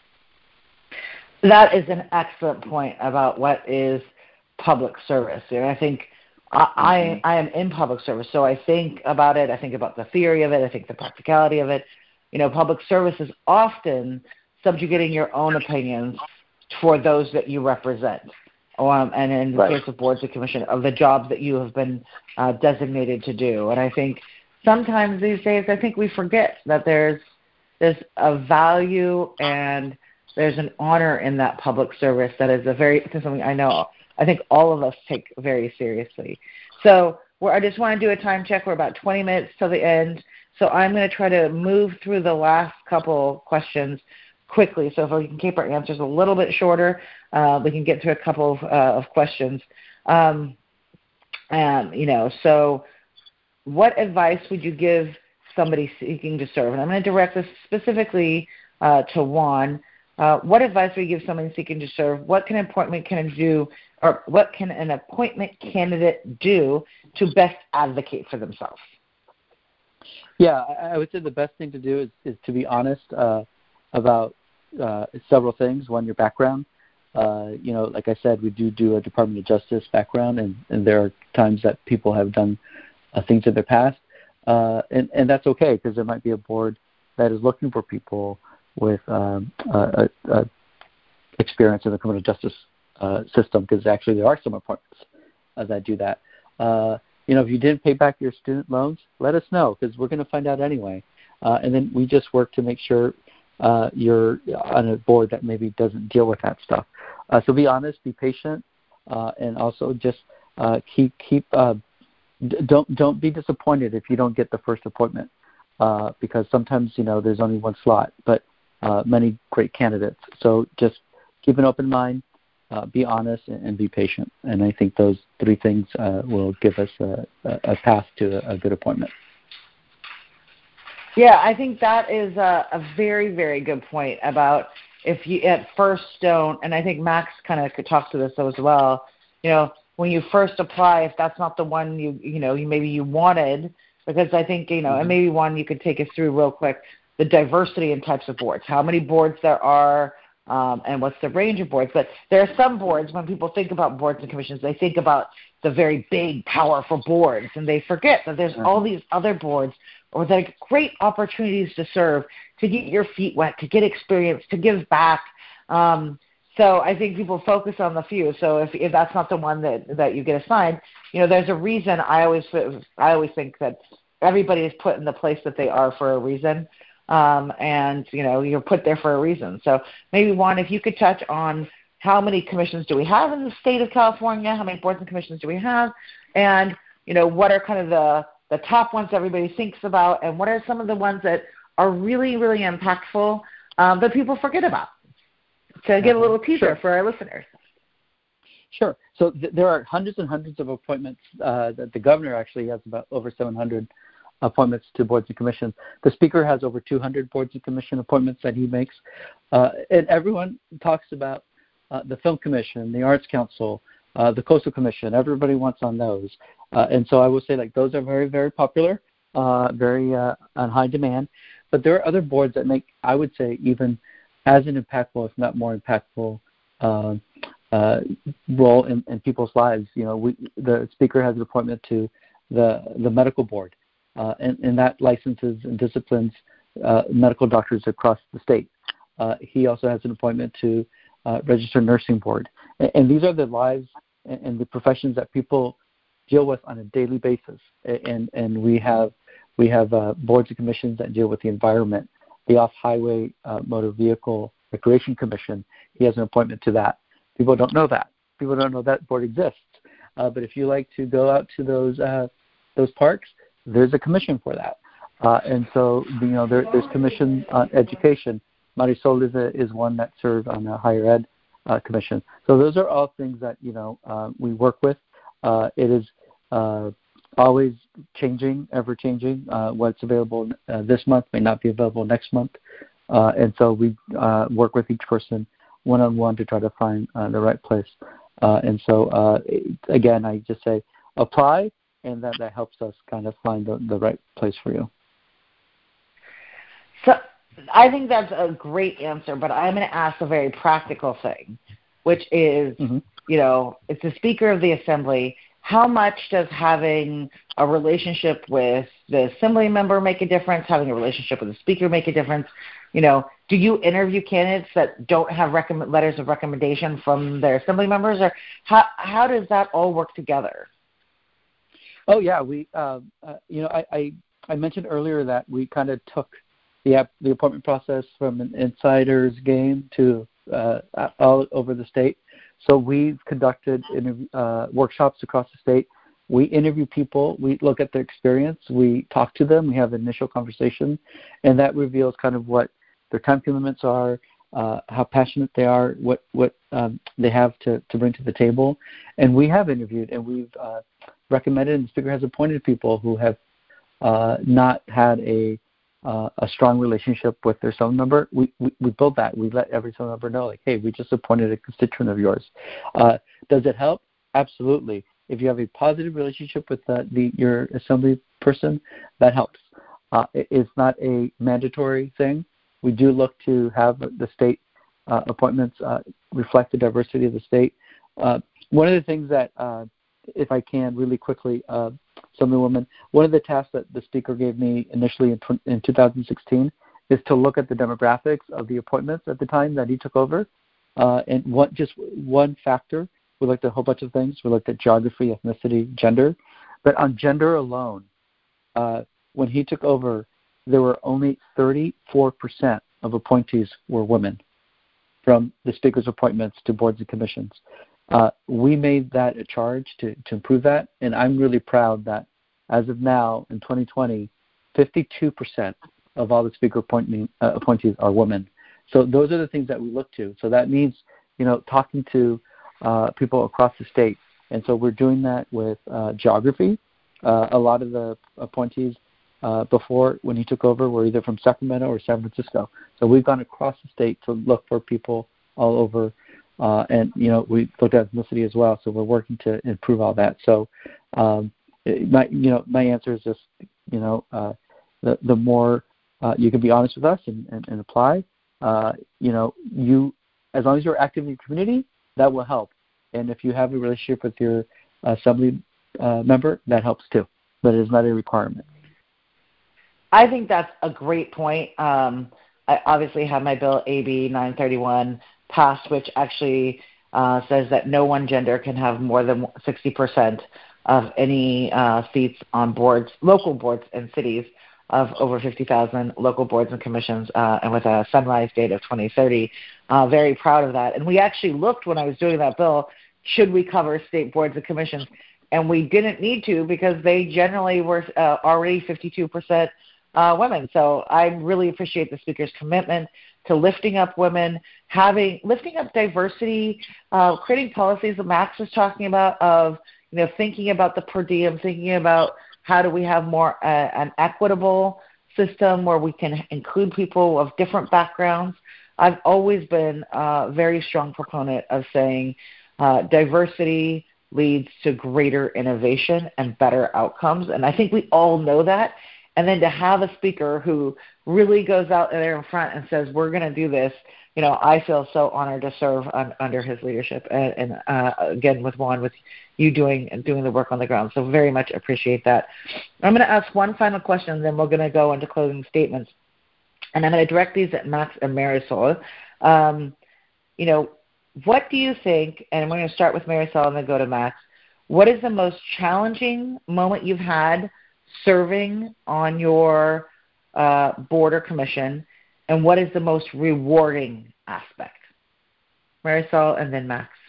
That is an excellent point about what is public service. And I think I, mm-hmm. I, I am in public service, so I think about it. I think about the theory of it. I think the practicality of it. You know, public service is often subjugating your own opinions for those that you represent. Um, and in the right. case of boards and commission, of the jobs that you have been uh, designated to do. And I think sometimes these days, I think we forget that there's there's a value and there's an honor in that public service that is a very something I know I think all of us take very seriously. So we're, I just want to do a time check. We're about twenty minutes till the end, so I'm going to try to move through the last couple questions quickly. So if we can keep our answers a little bit shorter, uh, we can get through a couple of, uh, of questions. Um, um, you know, so what advice would you give somebody seeking to serve? And I'm going to direct this specifically uh, to Juan. Uh, what advice would you give someone seeking to serve? What can an appointment candidate do, or what can an appointment candidate do to best advocate for themselves? Yeah, I would say the best thing to do is, is to be honest uh, about uh, several things. One, your background. Uh, you know, like I said, we do do a Department of Justice background, and, and there are times that people have done uh, things in their past, uh, and, and that's okay because there might be a board that is looking for people with um, uh, uh, experience in the criminal justice uh, system, because actually there are some appointments uh, that do that. Uh, you know, if you didn't pay back your student loans, let us know, because we're going to find out anyway. Uh, and then we just work to make sure uh, you're on a board that maybe doesn't deal with that stuff. Uh, so be honest, be patient, uh, and also just uh, keep keep uh, d- don't don't be disappointed if you don't get the first appointment, uh, because sometimes you know there's only one slot, but uh, many great candidates. So just keep an open mind, uh, be honest, and, and be patient. And I think those three things uh, will give us a, a path to a, a good appointment. Yeah, I think that is a, a very, very good point about if you at first don't, and I think Max kind of could talk to this as well, you know, when you first apply, if that's not the one you, you know, you maybe you wanted, because I think, you know, mm-hmm. and maybe one you could take us through real quick, the diversity in types of boards, how many boards there are, um, and what's the range of boards. But there are some boards, when people think about boards and commissions, they think about the very big, powerful boards, and they forget that there's mm-hmm. all these other boards or that are great opportunities to serve, to get your feet wet, to get experience, to give back. Um, so I think people focus on the few. So if, if that's not the one that, that you get assigned, you know, there's a reason. I always I always think that everybody is put in the place that they are for a reason. Um, and, you know, you're put there for a reason. So maybe, Juan, if you could touch on how many commissions do we have in the state of California, how many boards and commissions do we have, and, you know, what are kind of the, the top ones everybody thinks about, and what are some of the ones that are really, really impactful um, that people forget about, to get a little teaser sure. for our listeners. Sure. So th- there are hundreds and hundreds of appointments uh, that the governor actually has about over seven hundred appointments to boards and commissions. The speaker has over two hundred boards and commission appointments that he makes. Uh, and everyone talks about uh, the Film Commission, the Arts Council, uh, the Coastal Commission. Everybody wants on those. Uh, and so I will say, like, those are very, very popular, uh, very uh, on high demand. But there are other boards that make, I would say, even as an impactful, if not more impactful, uh, uh, role in, in people's lives. You know, we, the speaker has an appointment to the the medical board, uh, and, and that licenses and disciplines uh, medical doctors across the state. Uh, he also has an appointment to uh, registered nursing board, and, and these are the lives and, and the professions that people deal with on a daily basis. And and we have we have uh, boards and commissions that deal with the environment, the Off-Highway uh, Motor Vehicle Recreation Commission. He has an appointment to that. People don't know that. People don't know that board exists. Uh, but if you like to go out to those uh, those parks, there's a commission for that. Uh, and so, you know, there, there's commission on education. Marisol is, a, is one that served on a higher ed uh, commission. So those are all things that, you know, uh, we work with. Uh, it is uh, always changing, ever changing. Uh, what's available uh, this month may not be available next month. Uh, and so we uh, work with each person one-on-one to try to find uh, the right place. Uh, and so, uh, again, I just say apply, and that, that helps us kind of find the, the right place for you. So I think that's a great answer, but I'm going to ask a very practical thing, which is, mm-hmm. you know, it's the Speaker of the Assembly. How much does having a relationship with the Assembly member make a difference? Having a relationship with the Speaker make a difference? You know, do you interview candidates that don't have recommend, letters of recommendation from their Assembly members, or how how does that all work together? Oh yeah, we uh, uh, you know I, I I mentioned earlier that we kind of took the app, the appointment process from an insider's game to uh, all over the state. So we've conducted interview, uh, workshops across the state. We interview people. We look at their experience. We talk to them. We have an initial conversation, and that reveals kind of what their time commitments are, uh, how passionate they are, what what um, they have to, to bring to the table. And we have interviewed, and we've uh, recommended, and the speaker has appointed people who have uh, not had a uh, a strong relationship with their cell member. We, we we build that. We let every cell member know, like, hey, we just appointed a constituent of yours. Uh, does it help? Absolutely. If you have a positive relationship with the, the your assembly person, that helps. Uh, it, it's not a mandatory thing. We do look to have the state uh, appointments uh, reflect the diversity of the state. Uh, one of the things that, uh, if I can really quickly, uh, Assemblywoman, one of the tasks that the speaker gave me initially in, tw- in two thousand sixteen is to look at the demographics of the appointments at the time that he took over. Uh, and one, just one factor, we looked at a whole bunch of things. We looked at geography, ethnicity, gender. But on gender alone, uh, when he took over, there were only thirty-four percent of appointees were women from the speaker's appointments to boards and commissions. Uh, we made that a charge to, to improve that, and I'm really proud that as of now, in twenty twenty, fifty-two percent of all the speaker appointing, uh, appointees are women. So those are the things that we look to. So that means, you know, talking to uh, people across the state. And so we're doing that with uh, geography. Uh, a lot of the appointees uh, before, when he took over, were either from Sacramento or San Francisco. So we've gone across the state to look for people all over. Uh, and, you know, we looked at ethnicity as well. So we're working to improve all that. So, um, my, you know, my answer is just, you know, uh, the, the more uh, you can be honest with us and, and, and apply, uh, you know, you, as long as you're active in your community, that will help. And if you have a relationship with your assembly uh, member, that helps too. But it is not a requirement. I think that's a great point. Um, I obviously have my bill A B nine thirty-one passed, which actually uh, says that no one gender can have more than sixty percent of any uh, seats on boards, local boards and cities of over fifty thousand local boards and commissions, uh, and with a sunrise date of twenty thirty. Uh, very proud of that. And we actually looked when I was doing that bill, should we cover state boards and commissions? And we didn't need to because they generally were uh, already fifty-two percent uh, women. So I really appreciate the speaker's commitment to lifting up women, having lifting up diversity, uh, creating policies that Max was talking about of, you know, thinking about the per diem, thinking about how do we have more uh, an equitable system where we can include people of different backgrounds. I've always been a very strong proponent of saying uh, diversity leads to greater innovation and better outcomes, and I think we all know that. And then to have a speaker who really goes out there in front and says, we're going to do this, you know, I feel so honored to serve on, under his leadership. And, and uh, again, with Juan, with you doing doing the work on the ground. So very much appreciate that. I'm going to ask one final question, and then we're going to go into closing statements. And I'm going to direct these at Max and Marisol. Um, you know, what do you think, and I'm going to start with Marisol and then go to Max, what is the most challenging moment you've had serving on your uh, board or commission, and what is the most rewarding aspect? Marisol and then Max.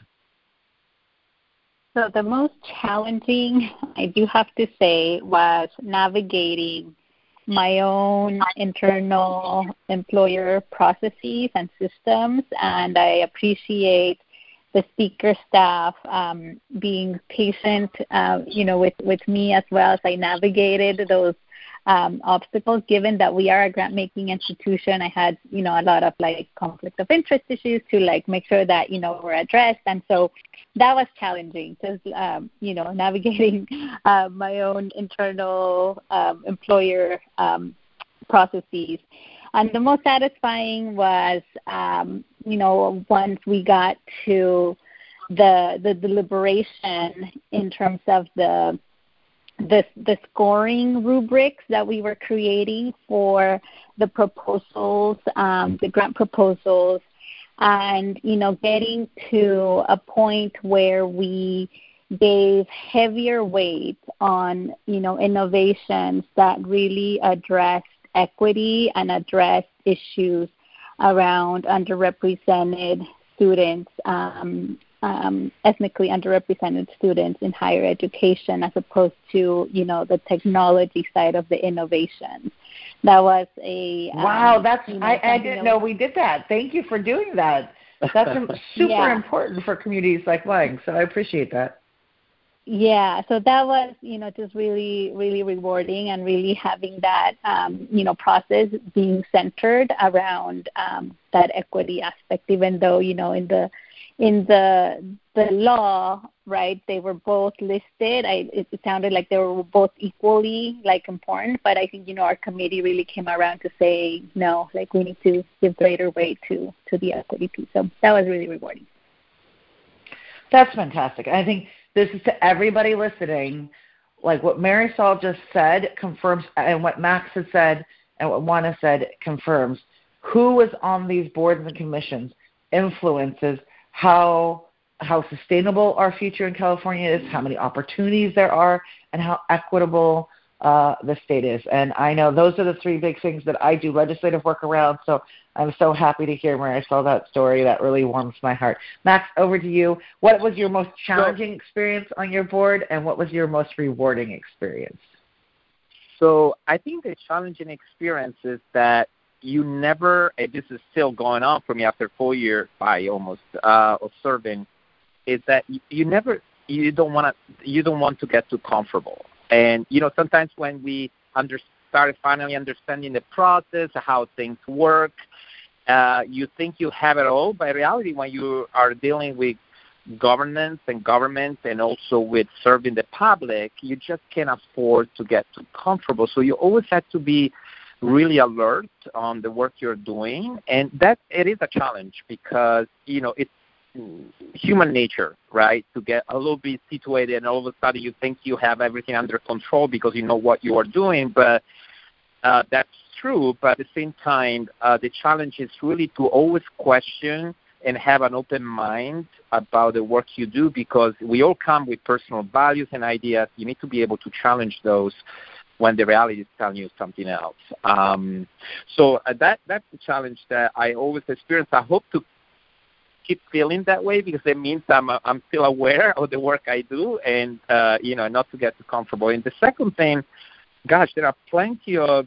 So the most challenging, I do have to say, was navigating my own internal employer processes and systems, and I appreciate the speaker staff um, being patient, uh, you know, with, with me as well as I navigated those um, obstacles. Given that we are a grant-making institution, I had, you know, a lot of like conflict of interest issues to like make sure that, you know, were addressed, and so that was challenging, just um, you know, navigating uh, my own internal um, employer um, processes. And the most satisfying was, um, you know, once we got to the the deliberation in terms of the the the scoring rubrics that we were creating for the proposals, um, the grant proposals, and, you know, getting to a point where we gave heavier weight on, you know, innovations that really addressed equity and address issues around underrepresented students, um, um, ethnically underrepresented students in higher education, as opposed to, you know, the technology side of the innovation. That was a wow. Um, that's you know, I, I didn't that know was, we did that. Thank you for doing that. That's super Yeah. important for communities like mine. So I appreciate that. Yeah, so that was, you know, just really, really rewarding, and really having that, um, you know, process being centered around um, that equity aspect. Even though, you know, in the in the the law, right, they were both listed. I, it, it sounded like they were both equally like important, but I think, you know, our committee really came around to say no, like we need to give greater weight to to the equity piece. So that was really rewarding. That's fantastic. I think this is to everybody listening. Like what Marisol just said confirms, and what Max has said and what Juana said confirms. Who is on these boards and commissions influences how how sustainable our future in California is, how many opportunities there are, and how equitable uh, the state is. And I know those are the three big things that I do legislative work around. So I'm so happy to hear Marisol that story. That really warms my heart. Max, over to you. What was your most challenging experience on your board, and what was your most rewarding experience? So I think the challenging experience is that you never, and this is still going on for me after four years, five almost, uh, of serving, is that you, you never, you don't want to, you don't want to get too comfortable. And, you know, sometimes when we under, started finally understanding the process, how things work, uh, you think you have it all, but in reality, when you are dealing with governance and government and also with serving the public, you just can't afford to get too comfortable. So you always have to be really alert on the work you're doing, and that it is a challenge because, you know, it's human nature, right, to get a little bit situated and all of a sudden you think you have everything under control because you know what you are doing, but uh, that's true, but at the same time, uh, the challenge is really to always question and have an open mind about the work you do, because we all come with personal values and ideas. You need to be able to challenge those when the reality is telling you something else. Um, so uh, that that's the challenge that I always experience. I hope to keep feeling that way because it means I'm uh, I'm still aware of the work I do, and uh, you know, not to get too comfortable. And the second thing, gosh, there are plenty of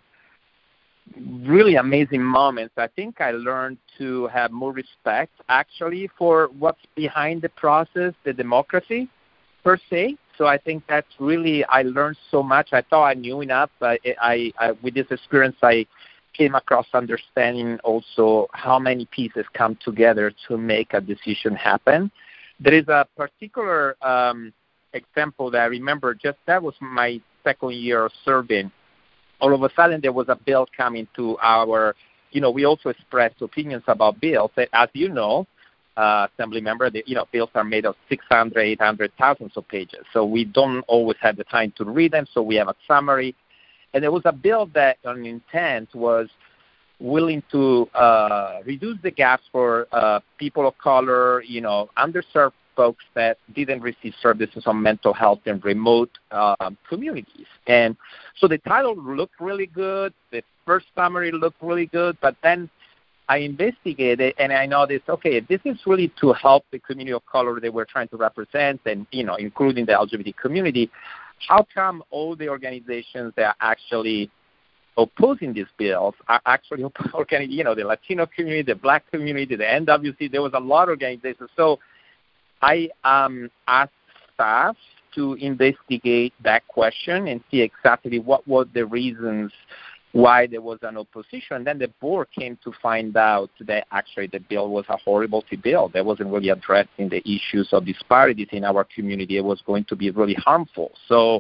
really amazing moments. I think I learned to have more respect actually for what's behind the process, the democracy per se. So I think that's really, I learned so much. I thought I knew enough, but I, I, with this experience, I came across understanding also how many pieces come together to make a decision happen. There is a particular um, example that I remember, just that was my second year of serving. All of a sudden, there was a bill coming to our, you know, we also expressed opinions about bills. As you know, uh, Assembly member, the, you know, bills are made of six hundred, eight hundred, thousands of pages. So we don't always have the time to read them, so we have a summary. And there was a bill that, on intent, was willing to uh, reduce the gaps for uh, people of color, you know, underserved folks that didn't receive services on mental health in remote uh, communities. And so the title looked really good. The first summary looked really good. But then I investigated, and I noticed, okay, if this is really to help the community of color that we're trying to represent, and, you know, including the L G B T community, how come all the organizations that are actually opposing these bills are actually, you know, the Latino community, the Black community, the N W C, there was a lot of organizations. So I um, asked staff to investigate that question and see exactly what were the reasons why there was an opposition. And then the board came to find out that actually the bill was a horrible bill that wasn't really addressing the issues of disparities in our community. It was going to be really harmful. So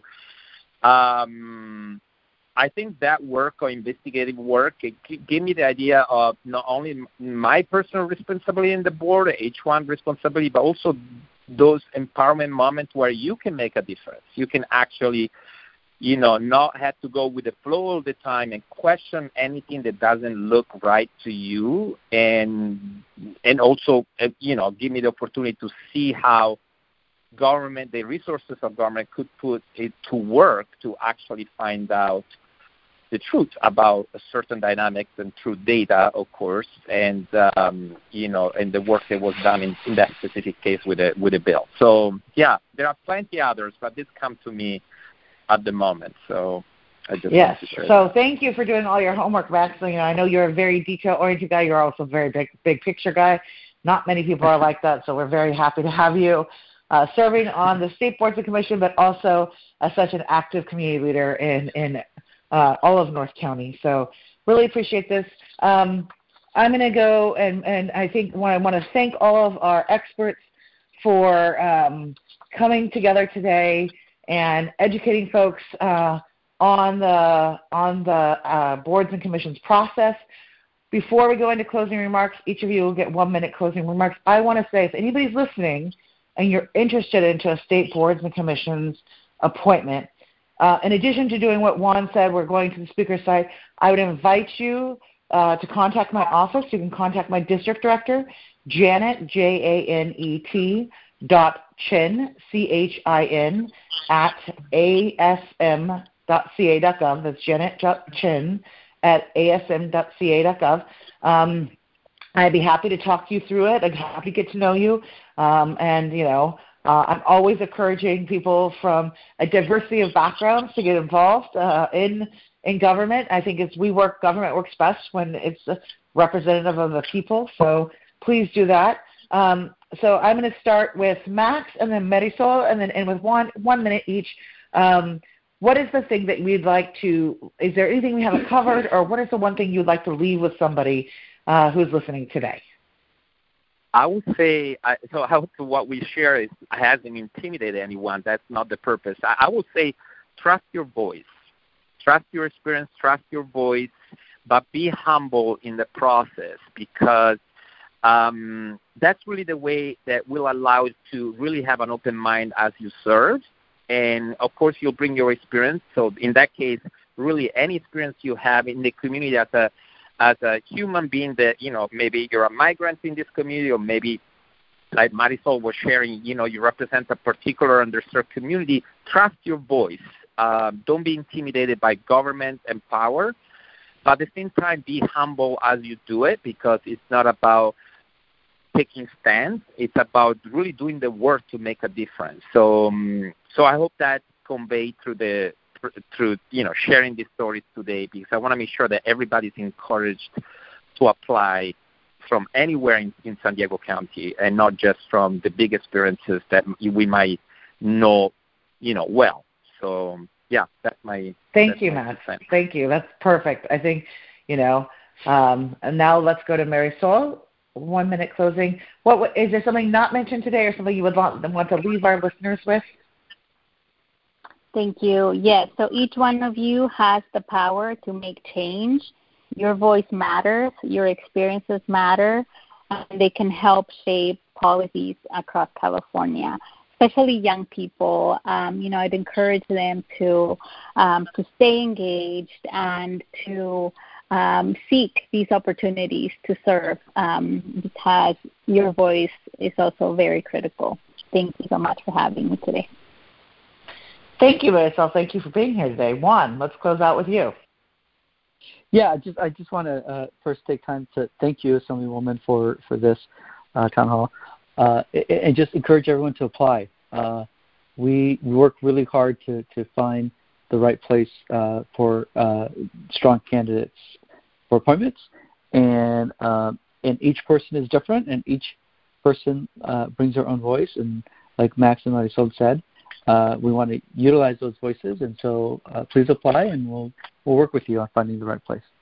um, I think that work or investigative work, it gave me the idea of not only my personal responsibility in the board, H one responsibility, but also those empowerment moments where you can make a difference. You can actually, you know, not have to go with the flow all the time and question anything that doesn't look right to you, and and also, you know, give me the opportunity to see how government, the resources of government could put it to work to actually find out the truth about certain dynamics and through data, of course, and um, you know, and the work that was done in, in that specific case with a with a bill. So yeah, there are plenty others, but this come to me at the moment. So I just yes. want to share So that. Thank you for doing all your homework, Max. You know, I know you're a very detail-oriented guy. You're also a very big big picture guy. Not many people are like that, so we're very happy to have you uh, serving on the State Boards and Commission, but also as such an active community leader in in uh, all of North County. So really appreciate this. Um, I'm going to go and, and I think I want to thank all of our experts for um, coming together today and educating folks uh, on the on the uh, boards and commissions process. Before we go into closing remarks, each of you will get one minute closing remarks. I want to say, if anybody's listening and you're interested into a state boards and commissions appointment, uh, in addition to doing what Juan said, we're going to the speaker site, I would invite you uh, to contact my office. You can contact my district director, Janet, J A N E T, dot Chin, C H I N, at A S M dot C A dot gov. That's Janet Chin at A S M dot C A dot gov. Um, I'd be happy to talk you through it. I'd be happy to get to know you. Um, and, you know, uh, I'm always encouraging people from a diversity of backgrounds to get involved uh, in in government. I think it's we work, government works best when it's representative of the people. So please do that. Um, so I'm going to start with Max and then Marisol, and then and with one one minute each. Um, What is the thing that we'd like to, is there anything we haven't covered, or what is the one thing you'd like to leave with somebody uh, who's listening today? I would say, I, so how to what we share is hasn't intimidated anyone. That's not the purpose. I, I would say trust your voice. Trust your experience, trust your voice, but be humble in the process, because um, that's really the way that will allow you to really have an open mind as you serve. And, of course, you'll bring your experience. So in that case, really any experience you have in the community as a as a human being that, you know, maybe you're a migrant in this community, or maybe, like Marisol was sharing, you know, you represent a particular underserved community. Trust your voice. Uh, don't be intimidated by government and power. But at the same time, be humble as you do it, because it's not about taking stands. It's about really doing the work to make a difference. So, um, so I hope that conveyed through the through you know sharing these stories today, because I want to make sure that everybody's encouraged to apply from anywhere in, in San Diego County, and not just from the big experiences that we might know, you know, well. So yeah, that's my. Thank that's you, my Matt. sense. Thank you. That's perfect. I think, you know, um, and now let's go to Marisol. One minute closing. What is there something not mentioned today, or something you would want, want to leave our listeners with? Thank you. Yes, so each one of you has the power to make change. Your voice matters. Your experiences matter. And they can help shape policies across California, especially young people. Um, you know, I'd encourage them to um, to stay engaged and to um, seek these opportunities to serve, um, because your voice is also very critical. Thank you so much for having me today. Thank you, Marisol. Thank you for being here today. Juan, let's close out with you. Yeah, I just I just want to uh, first take time to thank you, Assemblywoman, for for this uh, town hall, uh, and just encourage everyone to apply. Uh, we work really hard to, to find the right place uh, for uh, strong candidates for appointments, and uh, and each person is different, and each person uh, brings their own voice. And like Max and Marisol said, uh, we want to utilize those voices, and so uh, please apply, and we'll we'll work with you on finding the right place.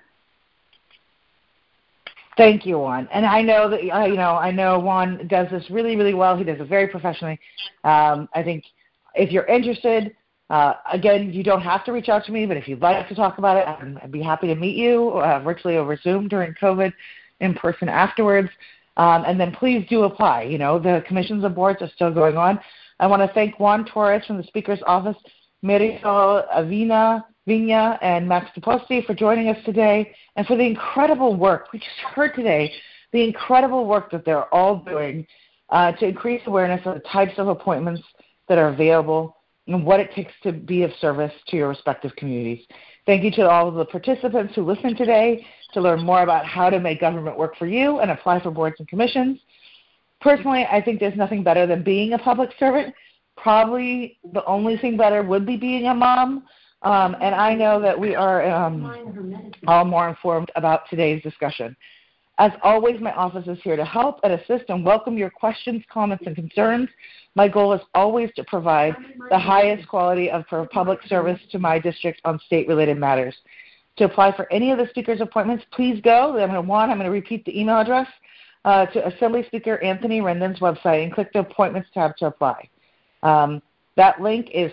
Thank you, Juan. And I know that uh, you know I know Juan does this really, really well. He does it very professionally. Um, I think if you're interested, uh, again, you don't have to reach out to me, but if you'd like to talk about it, I'd, I'd be happy to meet you uh, virtually over Zoom during COVID, in person afterwards. Um, and then please do apply. You know, the commissions and boards are still going on. I want to thank Juan Torres from the Speaker's Office, Marisol Avina, Vina, and Max DePosti for joining us today, and for the incredible work we just heard today, the incredible work that they're all doing uh, to increase awareness of the types of appointments that are available and what it takes to be of service to your respective communities. Thank you to all of the participants who listened today to learn more about how to make government work for you and apply for boards and commissions. Personally, I think there's nothing better than being a public servant. Probably the only thing better would be being a mom. Um, and I know that we are um, all more informed about today's discussion. As always, my office is here to help and assist and welcome your questions, comments, and concerns. My goal is always to provide the highest quality of public service to my district on state-related matters. To apply for any of the speakers' appointments, please go. I'm going to want, I'm going to repeat the email address uh, to Assembly Speaker Anthony Rendon's website and click the Appointments tab to apply. Um, that link is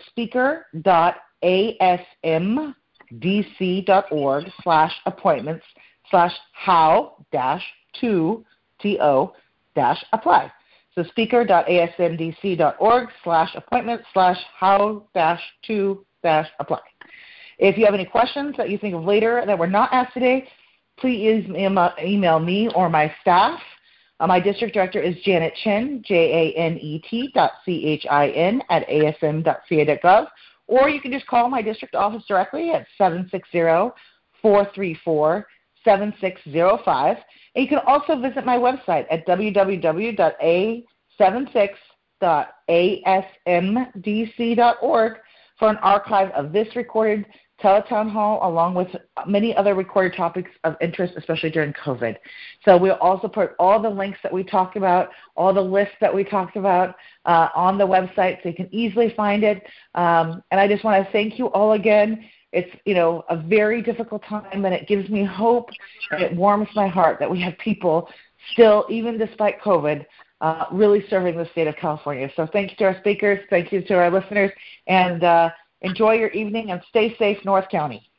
speaker.asmdc.org slash appointments slash how dash to to dash apply. So speaker.asmdc.org slash appointment slash how dash to dash apply. If you have any questions that you think of later that were not asked today, please email me or my staff. Uh, my district director is Janet Chin, J A N E T dot C H I N at A S M dot C A dot gov, or you can just call my district office directly at seven six zero, four three four, seven six zero five. And you can also visit my website at w w w dot a seventy-six dot a s m d c dot org for an archive of this recorded Teletown Hall, along with many other recorded topics of interest, especially during COVID. So we'll also put all the links that we talked about, all the lists that we talked about uh, on the website so you can easily find it. Um, and I just want to thank you all again. It's, you know, a very difficult time, and it gives me hope, and it warms my heart that we have people still, even despite COVID, uh, really serving the state of California. So thank you to our speakers, thank you to our listeners, and uh, enjoy your evening and stay safe, North County.